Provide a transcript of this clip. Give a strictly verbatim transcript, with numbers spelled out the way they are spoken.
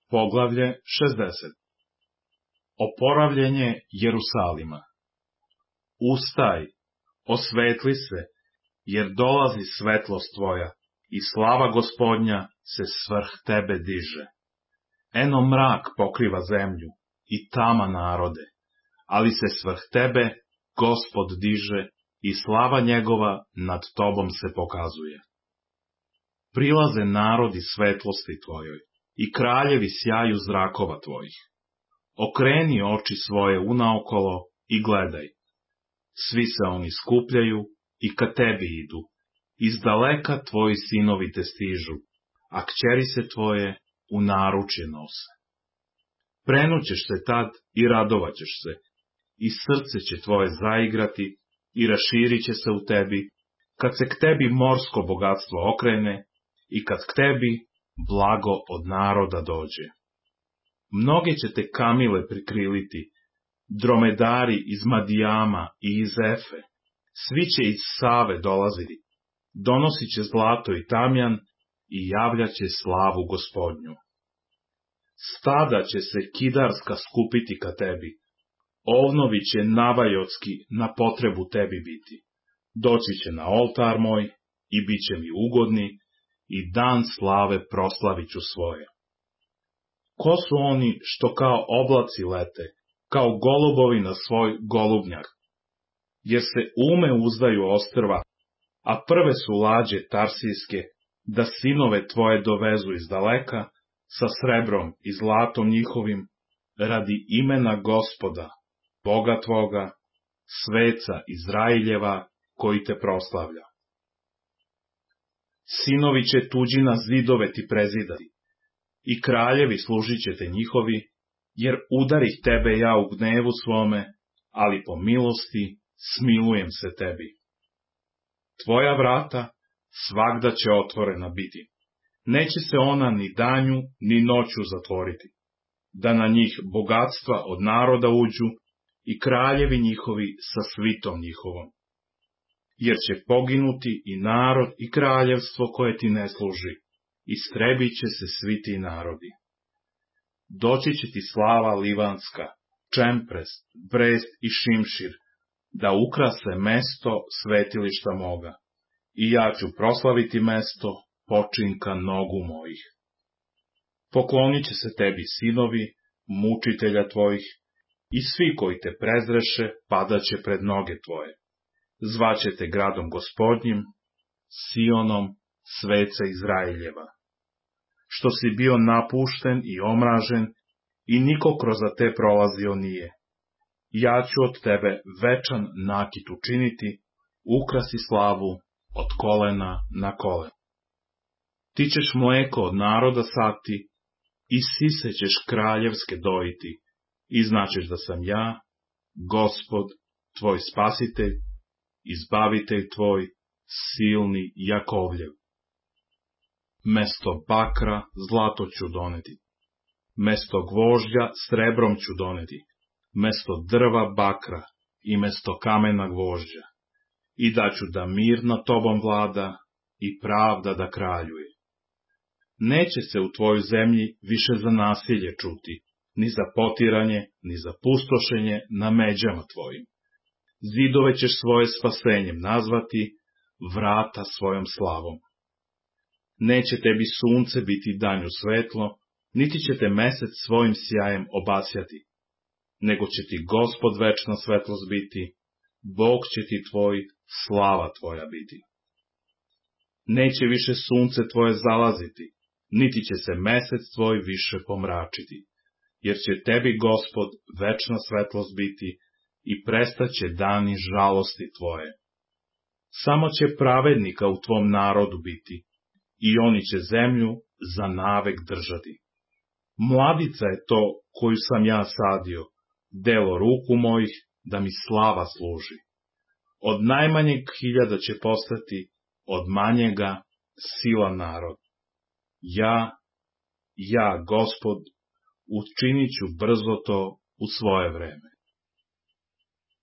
Poglavlje šezdeset. Oporavljenje Jerusalima. Ustaj, osvetli se, jer dolazi svetlost tvoja i slava Gospodnja se svrh tebe diže. Eno mrak pokriva zemlju i tama narode, ali se svrh tebe Gospod diže i slava njegova nad tobom se pokazuje. Prilaze narodi svetlosti tvojoj i kraljevi sjaju zrakova tvojih. Okreni oči svoje unaokolo i gledaj. Svi se oni skupljaju i ka tebi idu. Iz daleka tvoji sinovi te stižu, a kćeri se tvoje u naručje nose. Prenućeš se tad i radovaćeš se, i srce će tvoje zaigrati i raširit će se u tebi, kad se k tebi morsko bogatstvo okrene i kad k tebi blago od naroda dođe. Mnoge će te kamile prikriliti, dromedari iz Madijama i iz Efe, svi će iz Save dolaziti, donosit će zlato i tamjan i javljaće slavu Gospodnju. Stada će se kidarska skupiti ka tebi, ovnovi će navajotski na potrebu tebi biti, doći će na oltar moj i bit će mi ugodni i dan slave proslavit ću svoje. Ko su oni što kao oblaci lete, kao golubovi na svoj golubnjak? Jer se ume uzdaju ostrva, a prve su lađe tarsijske, da sinove tvoje dovezu iz daleka, sa srebrom i zlatom njihovim, radi imena Gospoda, Boga tvoga, sveca Izraeljeva, koji te proslavlja. Sinovi će tuđina zidove ti prezidati, i kraljevi služit će te njihovi, jer udarih tebe ja u gnevu svome, ali po milosti smilujem se tebi. Tvoja vrata svagda će otvorena biti, neće se ona ni danju ni noću zatvoriti, da na njih bogatstva od naroda uđu i kraljevi njihovi sa svitom njihovom. Jer će poginuti i narod i kraljevstvo koje ti ne služi, istrebit će se svi ti narodi. Doći će ti slava livanska, čempres, brest i šimšir, da ukrase mesto svetilišta moga, i ja ću proslaviti mesto počinka nogu mojih. Poklonit će se tebi sinovi, mučitelja tvojih, i svi koji te prezreše padaće pred noge tvoje. Zvaće te gradom Gospodnjim, Sionom, sveca Izraeljeva. Što si bio napušten i omražen, i niko kroz te prolazio nije. Ja ću od tebe večan nakit učiniti, ukrasi slavu od kolena na kolen. Ti ćeš mleko od naroda sati, i sise ćeš kraljevske dojiti, i značeš da sam ja, Gospod, tvoj spasitelj, izbavitelj tvoj, silni Jakovljev. Mesto bakra zlato ću doneti, mesto gvožđa srebrom ću doneti, mesto drva bakra i mesto kamena gvožđa, i daću da mir nad tobom vlada i pravda da kraljuje. Neće se u tvojoj zemlji više za nasilje čuti, ni za potiranje, ni za pustošenje na međama tvojim. Zidove ćeš svoje spasenjem nazvati, vrata svojom slavom. Neće tebi sunce biti danju svetlo, niti će te mesec svojim sjajem obasjati, nego će ti Gospod večna svetlost biti, Bog će ti tvoj, slava tvoja biti. Neće više sunce tvoje zalaziti, niti će se mesec tvoj više pomračiti, jer će tebi Gospod večna svetlost biti i prestaće dani žalosti tvoje. Samo će pravednika u tvom narodu biti, i oni će zemlju za navek držati. Mladica je to koju sam ja sadio, delo ruku mojih, da mi slava služi. Od najmanjeg hiljada će postati, od manjega sila narod. Ja, ja, Gospod, učinit ću brzo to u svoje vreme.